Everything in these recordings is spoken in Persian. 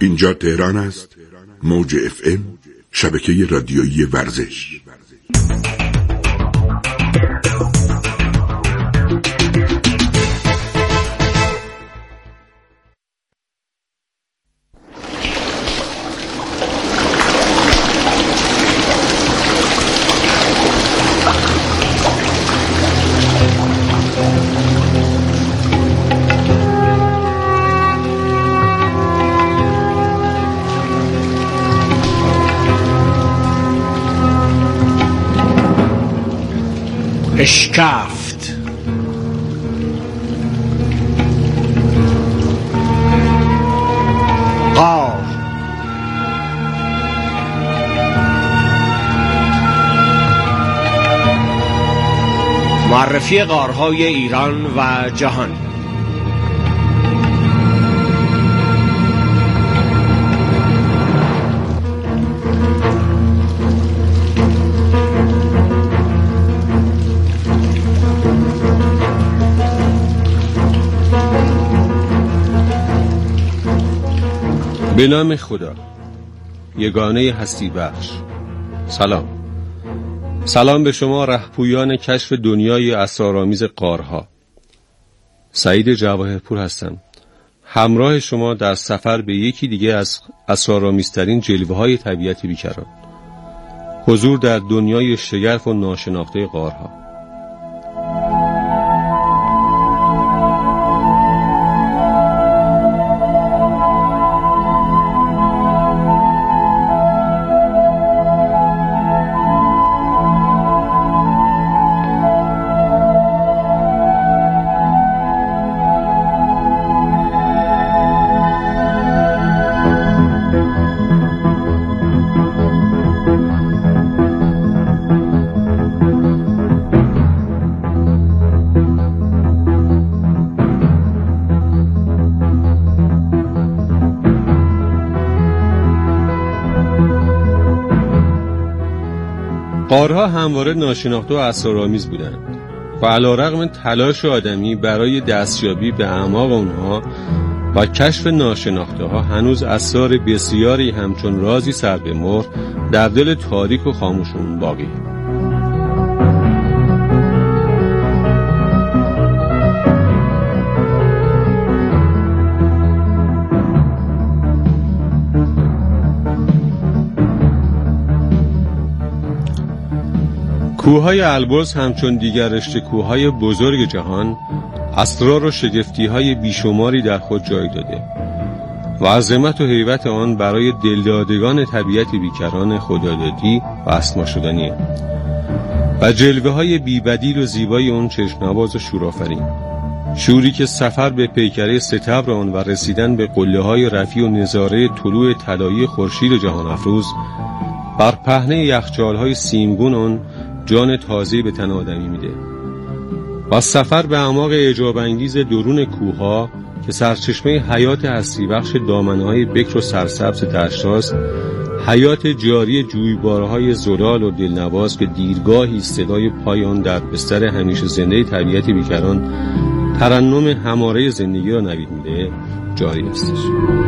اینجا تهران است. موج FM، شبکه رادیویی ورزش. اشکافت قار معرفی غارهای ایران و جهان. به نام خدا، یگانه هستی بخش. سلام به شما رهپویان کشف دنیای اسرارآمیز غارها. سعید جواهرپور هستم، همراه شما در سفر به یکی دیگه از اسرارآمیزترین جلوه‌های طبیعت بیکران، حضور در دنیای شگرف و ناشناخته غارها. غارها همواره ناشناخته و اسرارآمیز بودند و علیرغم تلاش آدمی برای دستیابی به اعماق آنها و کشف ناشناخته ها، هنوز اسرار بسیاری همچون رازی سر به مهر در دل تاریک و خاموشون باقی. کوههای البرز همچون دیگر رشته کوههای بزرگ جهان اسرار و شگفتی‌های بیشماری در خود جای داده و عظمت و هیبت آن برای دلدادگان طبیعت بیکران خدادادی و اسما شدنیه و جلوه‌های بی‌بدیل و زیبای اون چشم‌نواز و شورآفرین، شوری که سفر به پیکره ستبر آن و رسیدن به قله‌های رفیع و نظاره طلوع طلایی خورشید جهان افروز بر پهنه یخچال‌های سیمگون آن جان تازه‌ای به تن آدمی میده و سفر به اعماق اعجاب انگیز درون کوه‌ها که سرچشمه حیات هستی بخش دامنه‌های بکر و سرسبز دشت‌هاست، حیات جاری جویبارهای زلال و دلنواز که دیرگاهی صدای پایان در بستر همیشه زنده طبیعت بیکران ترنم هماره زندگی را نوید میده جاری هستش.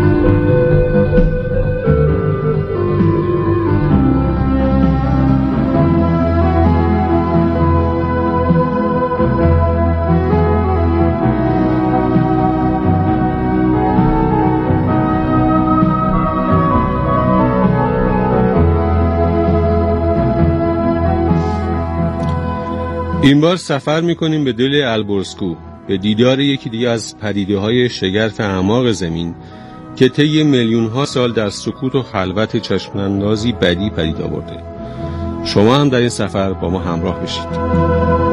این بار سفر میکنیم به دل البرزکوه به دیدار یکی دیگه از پدیده‌های شگرف اعماق زمین که طی میلیون‌ها سال در سکوت و خلوت چشم‌اندازی بدی پدید آورده. شما هم در این سفر با ما همراه بشید.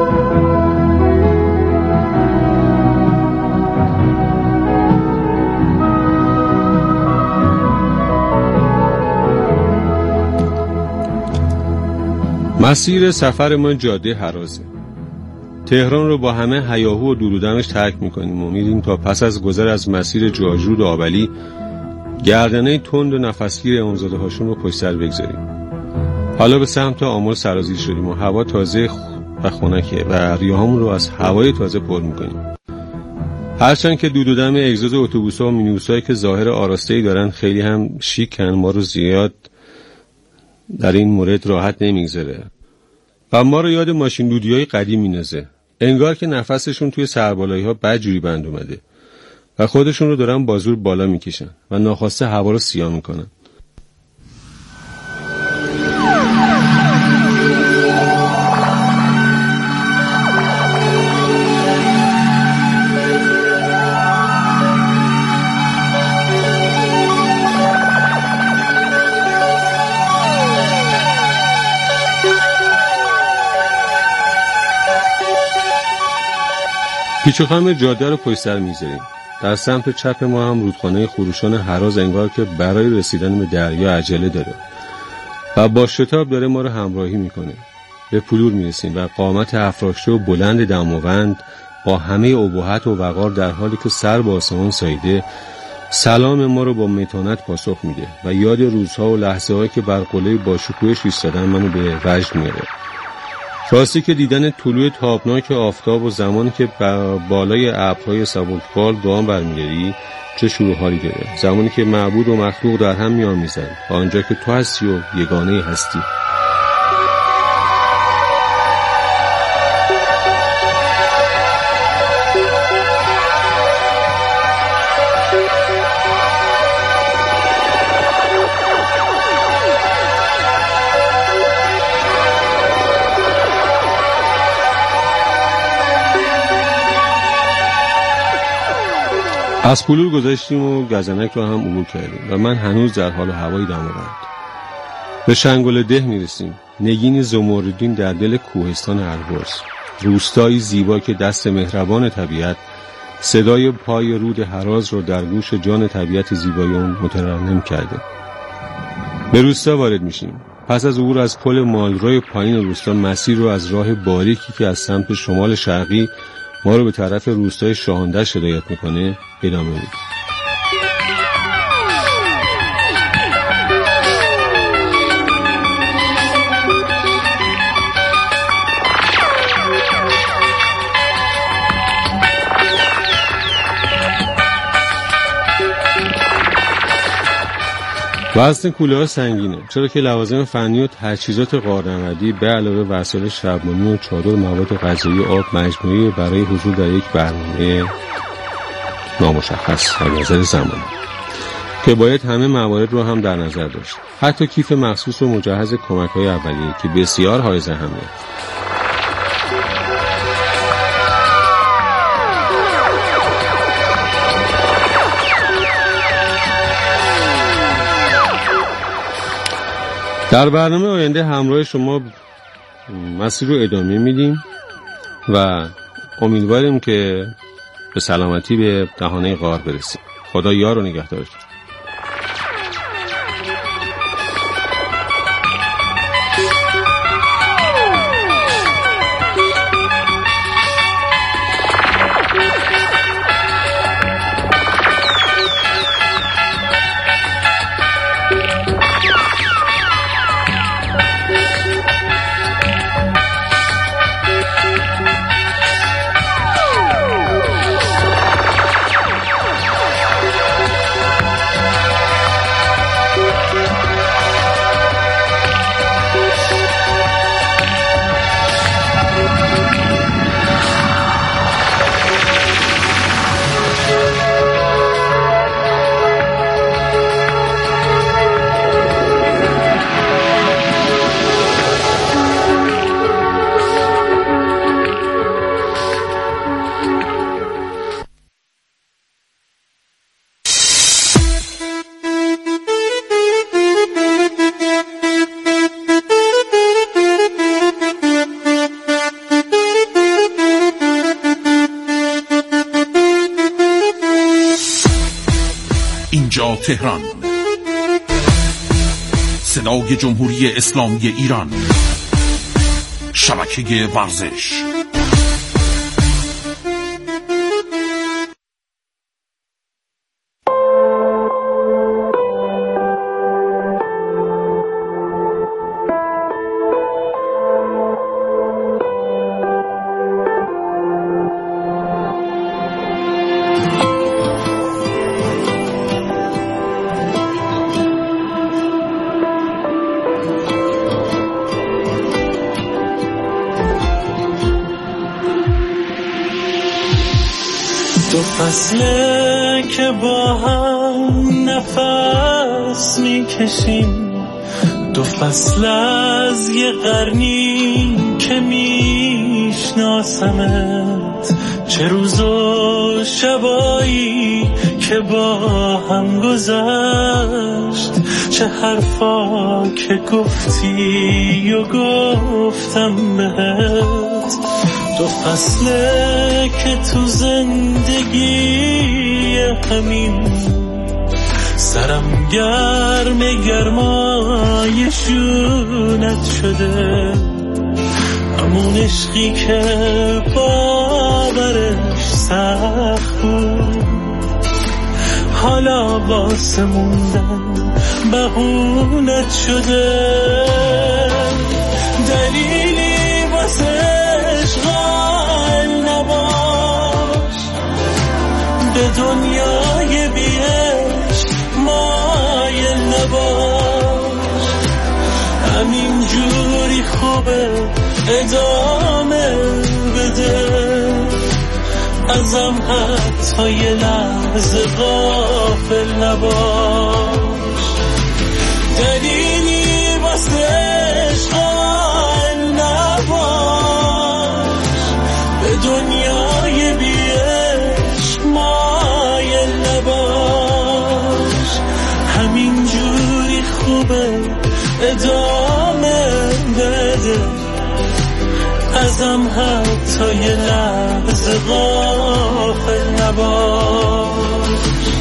مسیر سفر ما جاده هرازه. تهران رو با همه هیاهو و دورودمش ترک میکنیم و میریم تا پس از گذر از مسیر جاجرود و آبلی گردنه تند و نفسگیر امامزاده هاشون رو پشت سر بگذاریم. حالا به سمت آمل سرازیر شدیم و هوا تازه و خنکه و ریه‌هامون رو از هوای تازه پر میکنیم. هرچند که دود و دم اگزوز اتوبوس‌ها و مینیبوس‌هایی که ظاهر آراسته‌ای دارن خیلی هم شیکن، ما رو زیاد در این مورد راحت نمیگذاره و ما رو یاد ماشین دودی‌های قدیم میندازه. انگار که نفسشون توی سربالایی‌ها بدجوری بند اومده و خودشون رو دارن با زور بالا میکشن و ناخواسته هوا رو سیاه میکنن. پیچ و خم جاده رو پشت سر میذاریم. در سمت چپ ما هم رودخانه خروشان هراز انگار که برای رسیدن به دریا عجله داره و با شتاب داره ما رو همراهی میکنه. به پلور میرسیم و قامت افراشته و بلند دماوند با همه ابهت و وقار در حالی که سر به آسمان ساییده سلام ما رو با متانت پاسخ میده و یاد روزها و لحظه هایی که بر قله باشکوهش ایستادن منو به وجد میاره. راستی که دیدن طلوع تابناک آفتاب و زمانی که بالای ابرهای سبکبال گام برمی‌داری چه شروع حالی داره. زمانی که معبود و مخلوق در هم می‌آمیزند و آنجا که تو هستی و یگانه هستی. از پلور گذاشتیم و گزنک رو هم عبور کردیم و من هنوز در حال هوای دماوند. به شنگل ده میرسیم. نگین زمردین در دل کوهستان البرز، روستایی زیبا که دست مهربان طبیعت صدای پای رود هراز رو در گوش جان طبیعت زیبای اون مترنم کرده. به روستا وارد میشیم. پس از عبور از پل مالروی پایین روستا مسیر رو از راه باریکی که از سمت شمال شرقی ما رو به طرف روستای شاهندش هدایت میکنه ادامه میدیم. وزن کوله ها سنگینه، چرا که لوازم فنی و تجهیزات غارنوردی به علاوه وسایل شبانی و چادر، مواد غذایی، آب مجموعی برای حضور در یک برنامه نامشخص از نظر زمانی که باید همه موارد رو هم در نظر داشت. حتی کیف مخصوص و مجهز کمک‌های اولیه که بسیار حائز اهمیت. در برنامه آینده همراه شما مسیر رو ادامه میدیم و امیدواریم که به سلامتی به دهانه غار برسیم. خدا یار و نگهدارتون. اینجا تهران، صدای جمهوری اسلامی ایران، شبکه ورزش. فصله که با هم نفس میکشیم، 2 فصل از یه قرنی که میشناسمت، چه روز و شبایی که با هم گذشت، چه حرفا که گفتی و گفتم بهت. 2 فصله که تو زندگی همین سرم گرمای شونت شده، همون عشقی که باورش سخت بود، حالا واسه موندن بهونت شده. دلیلی واسه عشق نباش، به دنیای بیش مایل نباش، همین جوری خوبه ادامه بده، ازم حتی یه لحظه غافل نباش. دلیلی واسه عشق نباش، به دنیای بیش مایل نباش، همین جوری خوبه ادامه بده، ازم حتی یه لحظه غافل نباش.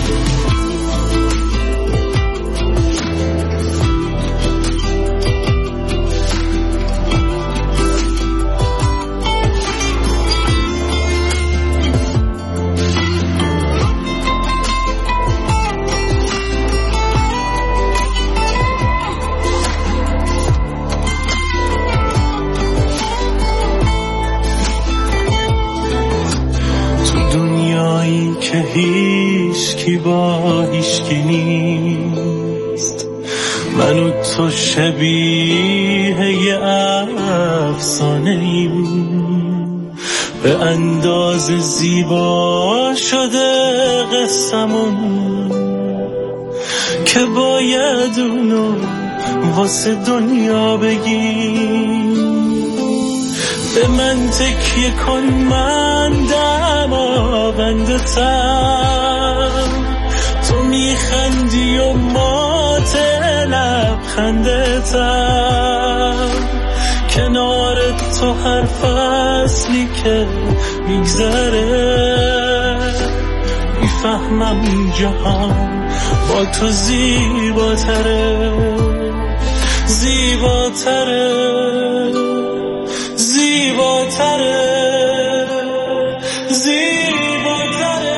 که هیچ کی با هیچ کی نیست، من و تو شبیه یه افسانه ایم، به اندازه زیبا شده قصمون که باید اونو واسه دنیا بگیم. به من تکیه کن، من دماغندتم، تو میخندی و مات لبخندتم، کنار تو هر فصلی که میگذره میفهمم جهان با تو زیباتره، زیباتره، زیباتره، زیباتره،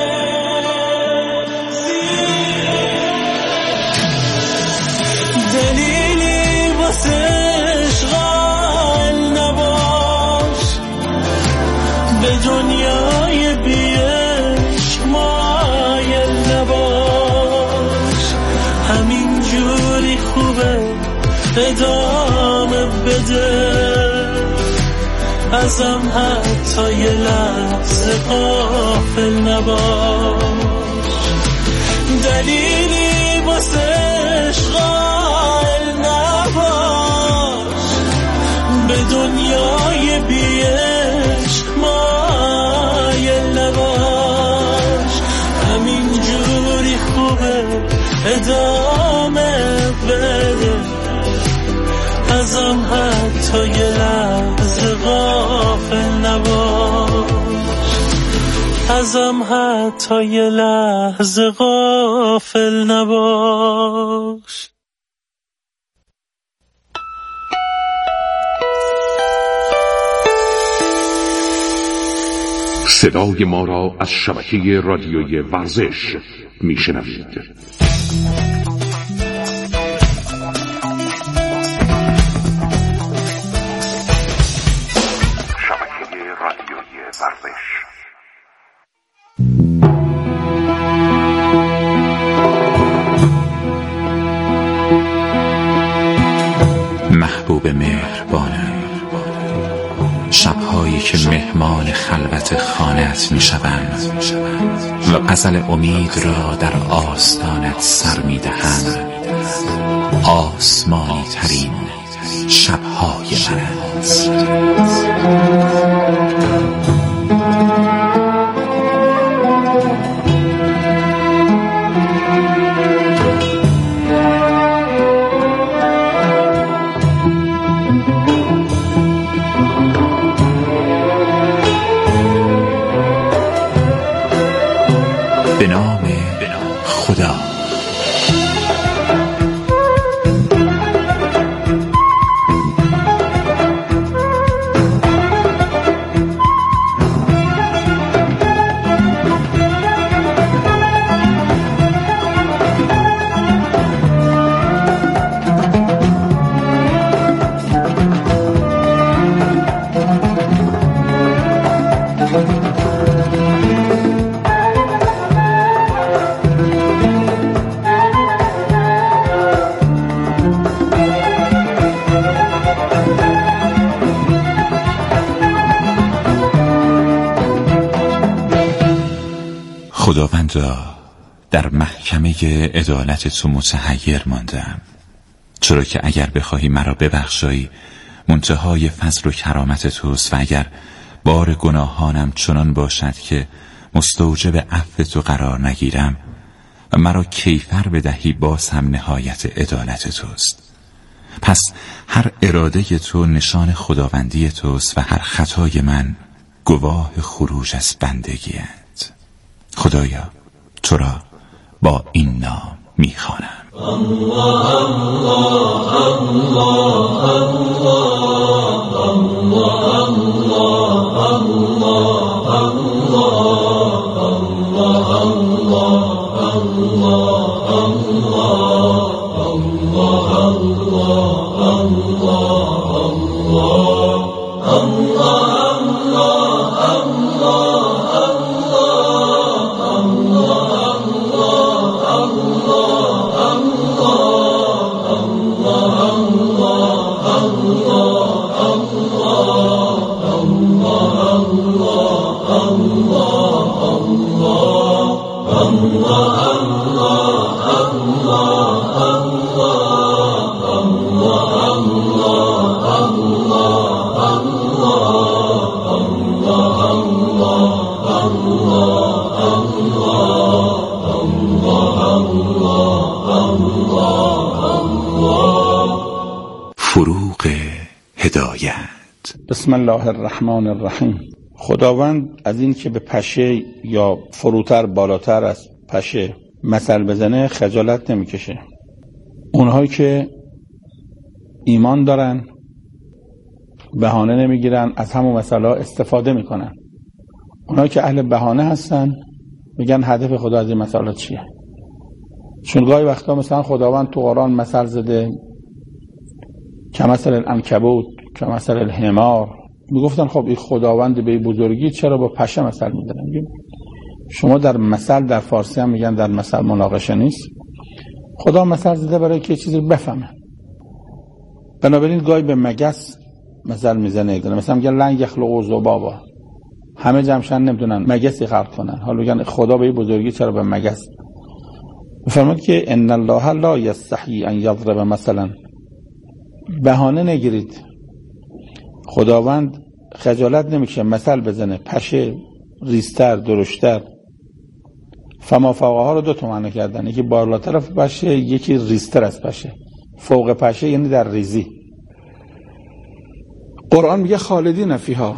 دلیلی واسه عشق نباش، به دنیای بیش مایل نباش، همین جوری خوبه ادامه بده، ازم حتی یه لحظه غافل نباش. دلیلی واسه عشق نباش، به دنیای بیش مایل نباش، همین جوری خوبه ادامه بده، ازم حتی یه لحظه غافل نباش، ازم حتی یه لحظه غافل نباش. صدای ما را از شبکه رادیویی ورزش میشنوید. محبوب مهربانم، شبهایی که مهمان خلوت خانه‌ات میشوم و غزل امید را در آستانت سر میدهم. آسمانی ترین شبهای من است. به نام خدا. خداوندا، در محکمه عدالت تو متحیر ماندم، چرا که اگر بخواهی مرا ببخشایی منتهای فضل و کرامت توست و اگر بار گناهانم چنان باشد که مستوجب عفو تو قرار نگیرم و مرا کیفر بدهی باز هم نهایت عدالت توست. پس هر اراده تو نشان خداوندی توست و هر خطای من گواه خروج از بندگیت. خدایا، تو را با این نام میخوانم. الله الله الله الله فروغ هدایت. بسم الله الرحمن الرحیم. خداوند از این که به پشه یا فروتر بالاتر از پشه مثل بزنه خجالت نمیکشه. اونهایی که ایمان دارن بهانه نمیگیرن، از همون مثلا استفاده میکنن. اونهایی که اهل بهانه هستن میگن هدف خدا از این مثلا چیه؟ چون گاهی وقتا مثلا خداوند تو قرآن مثل زده کمثل العنکبوت کمثل الحمار. میگفتن خب این خداوند به بزرگی چرا با پشه مثل میزنه؟ میگیم شما در مثل در فارسی هم میگن در مثل مناقشه نیست. خدا مثل زده برای که چیزی بفهمه. بنابراین گاهی به مگس مثل میزنه. مثلا میگن لن یخلقوا ذبابا، همه جمشن نمیدونن مگسی خلق کنن. حالا میگن خدا به بزرگی چرا به مگس؟ میفرماد که ان الله لا یستحیی ان یضرب مثلا. بهانه نگیرید. خداوند خجالت نمیکشه مثل بزنه. پشه ریستر درشتر. فما فوقها رو دو تا معنی کردن، یکی بالاتر از پشه، یکی ریستر از پشه. فوق پشه یعنی در ریزی. قرآن میگه خالدین فیها،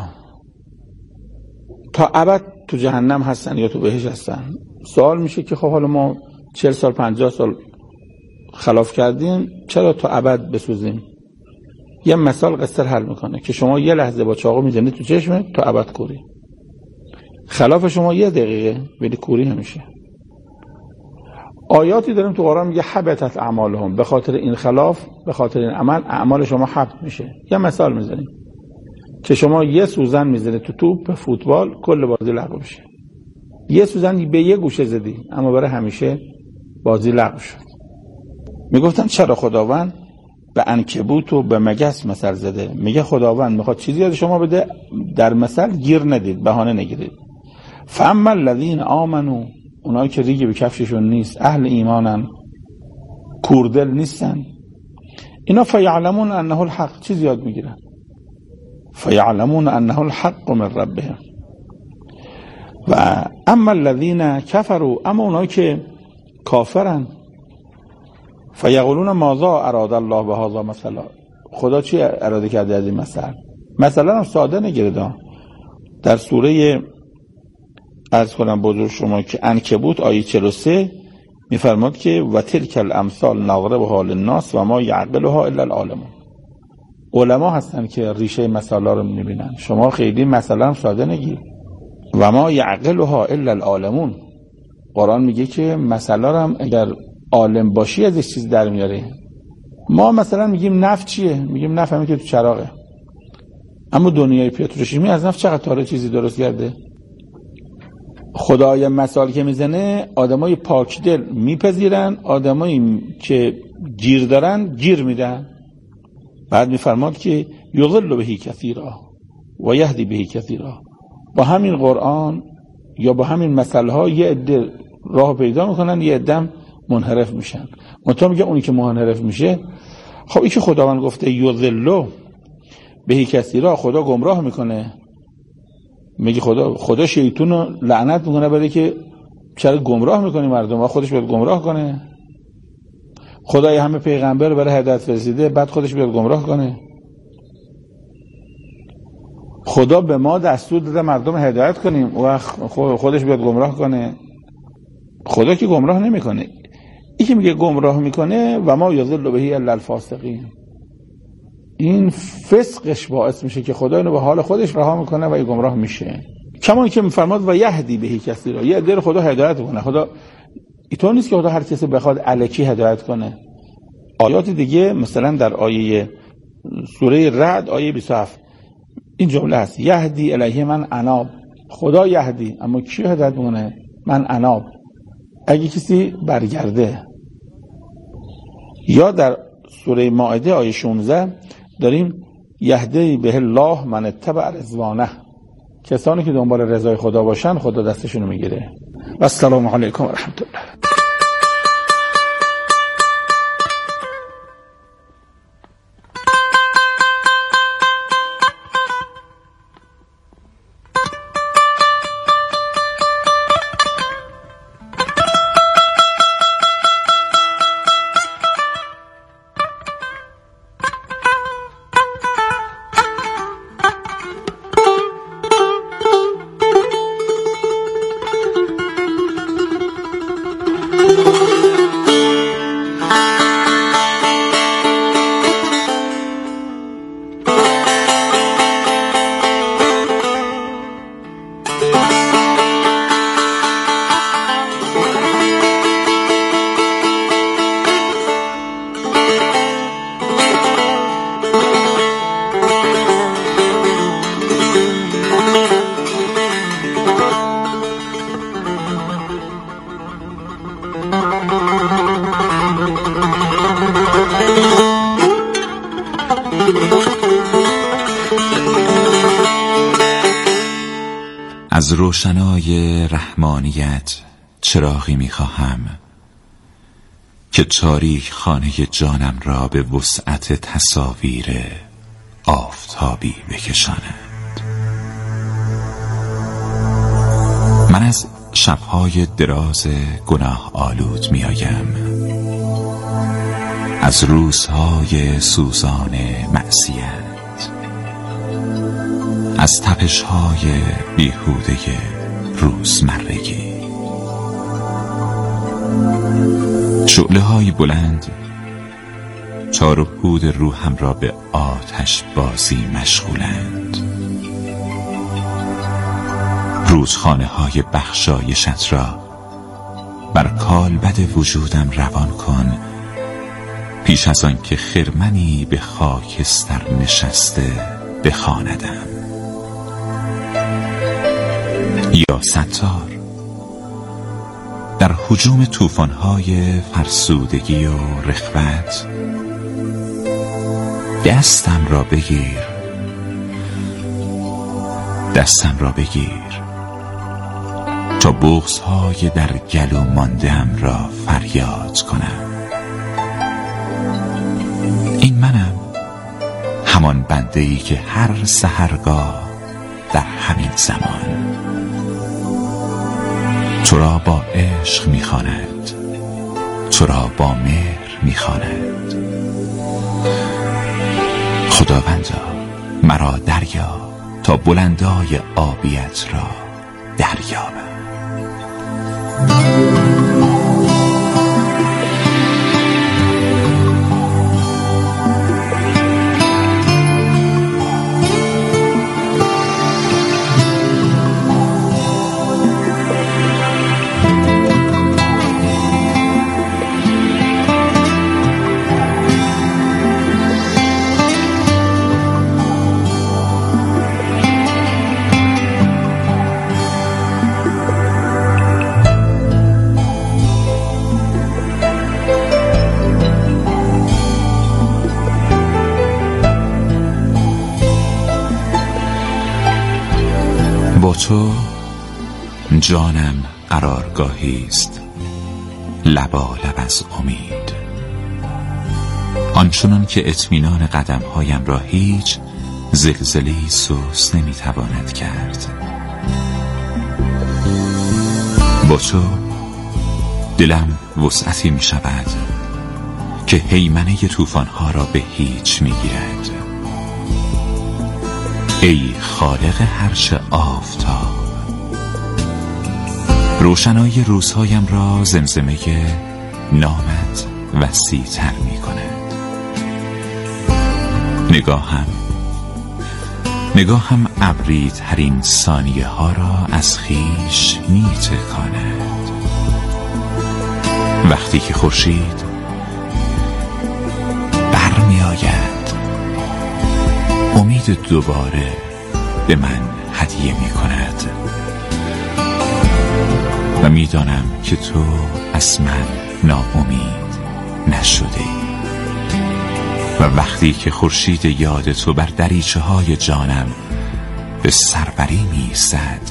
تا ابد تو جهنم هستن یا تو بهشت هستن. سوال میشه که خب حالا ما 40 سال 50 سال خلاف کردیم، چرا تا ابد بسوزیم؟ یه مثال قصر حل میکنه که شما یه لحظه با چاقو میزنید تو چشمت تا ابد کوری. خلاف شما یه دقیقه ولی کوری همیشه. آیاتی داریم تو قرآن میگه حبطت اعمالهم، به خاطر این خلاف، به خاطر این عمل اعمال شما حبط میشه. یه مثال میزنیم که شما یه سوزن میزنید تو توپ فوتبال، کل بازی لغو میشه. یه سوزن به یه گوشه زدی اما برای همیشه بازی لغو شد. میگفتن چرا خداوند؟ به عنکبوت و به مگس مثل زده. میگه خداوند میخواد چیزی از شما بده، در مثل گیر ندید، بهانه نگیرید. فاما الذین آمنوا، اونایی که ریگی به کفششون نیست، اهل ایمانن، کوردل نیستن، اینا فیعلمون انه الحق، چیز یاد میگیرن. فیعلمون انه الحق من ربهم. و اما الذین کفروا، اما اونایی که کافرن، فیقولون ماذا اراد الله بهذا مثلا، خدا چی اراده کرده از این مثلا هم ساده نگیرید. در سوره عرض کنم بزرگ شما که عنکبوت آیه 43 میفرماد که و تلک الامثال نضربها للناس و ما یعقلها الا العالمون. علما هستن که ریشه مثلا رو میبینن، شما خیلی مثلا ساده نگیر. و ما یعقلها الا العالمون، قرآن میگه که مثلا هم اگر عالم باشی از چیز در میاره. ما مثلا میگیم نفت چیه؟ میگیم نفت همین که تو چراغه، اما دنیای پتروشیمی از نفت چقدر تاره چیزی درست کرده. خدای مثال که میزنه آدمای پاک دل میپذیرن، آدمایی که گیر دارن گیر میدن. بعد میفرماد که یضل به کثیرا و یهدی به کثیرا، با همین قرآن یا با همین مثلها یه عده راه پیدا میکنن، یه عده منحرف میشن. منتها میگه اونی که منحرف میشه، خب این که خداوند گفته یضل به کثیرا، خدا گمراه میکنه. میگه خدا شیطون رو لعنت میکنه برای که چرا گمراه میکنی مردم، و خودش باید گمراه کنه. خدای همه پیغمبر برای هدایت فرستیده، بعد خودش باید گمراه کنه. خدا به ما دستور داده مردم هدایت کنیم و خودش باید گمراه کنه. خدا که گمراه نمیکنه. این که میگه گمراه میکنه و ما یضل به الا الفاسقین، این فسقش باعث میشه که خدا اینو به حال خودش رها میکنه و این گمراه میشه. کما که میفرماد و یهدی به کثیرا، یه عده خدا هدایت کنه. خدا اینطور نیست که خدا هر کسی بخواد الکی هدایت کنه. آیات دیگه مثلا در آیه سوره رعد آیه 27 این جمله هست یهدی الیه من اناب، خدا یهدی، اما کی هدایت میکنه؟ من اناب، اگه کسی برگرده. یا در سوره مائده آیه 16 داریم یهدی به الله من اتبع رضوانه، کسانی که دنبال رضای خدا باشن خدا دستشونو میگیره. و السلام علیکم و رحمت الله. از روشنای رحمانیت چراغی می‌خواهم که تاریک خانه جانم را به وسعت تصاویر آفتابی بکشاند. من از شب‌های دراز گناه آلود می‌آیم، از روزهای سوزان معصیت، از تپش‌های بیهوده روزمرگی. شعله‌های بلند تار و پود روحم را به آتش بازی مشغولند. رودخانه‌های بخشایشت را بر کالبد وجودم روان کن، پیش از آن که خرمنی به خاکستر نشسته بخواندم. یا ستار، در هجوم طوفان‌های فرسودگی و رخوت دستم را بگیر، دستم را بگیر تا بغض‌های در گلو مانده‌ام را فریاد کنم. این منم، همان بنده‌ای که هر سحرگاه در همین زمان تو را با عشق می‌خواند، تو را با مهر می‌خواند. خداوندا مرا دریاب تا بلندای آبیت را دریابم. با تو جانم قرارگاهی است، لبالب از امید، آنچنان که اطمینان قدمهایم را هیچ زلزله‌ای سوس نمیتواند کرد. با تو دلم وسعتی می شود که هیمنه طوفان‌ها را به هیچ میگیرد. ای خالق هرچه آفتاب، روشنایی روزهایم را زمزمه نامت وسیع‌تر می کند. نگاهم ابری ترین ثانیه ها را از خویش می تکاند. وقتی که خورشید برمی آید، امید دوباره به من هدیه می کند و می دانم که تو از من ناامید نشده. و وقتی که خورشید یاد تو بر دریچه های جانم به سروری می ایستد،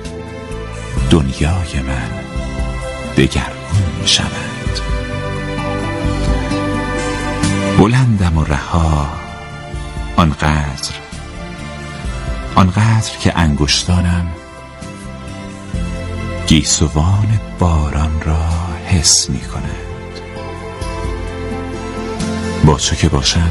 دنیای من دگرگون می شود. بلندم و رها، آنقدر که انگشتانم گیسوان باران را حس می کند. با تو که باشم،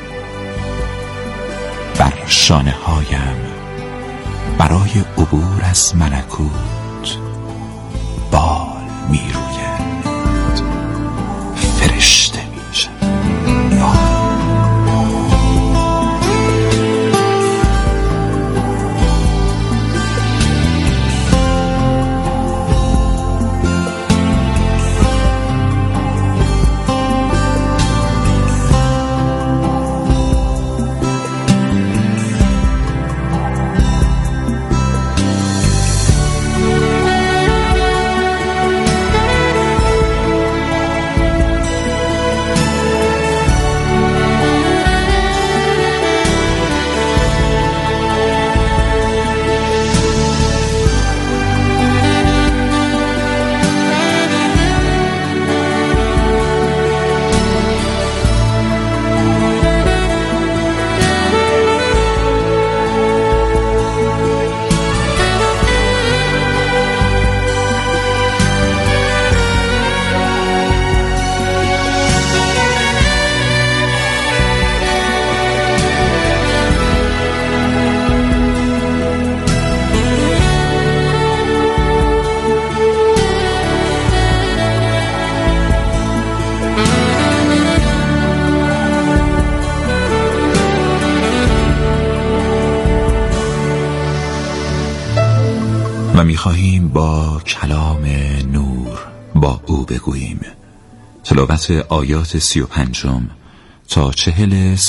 بر شانه هایم برای عبور از ملکوت بال می روید، فرشته می شود. و می‌خواهیم با کلام نور با او بگوییم. تلاوت آیات 35 تا 40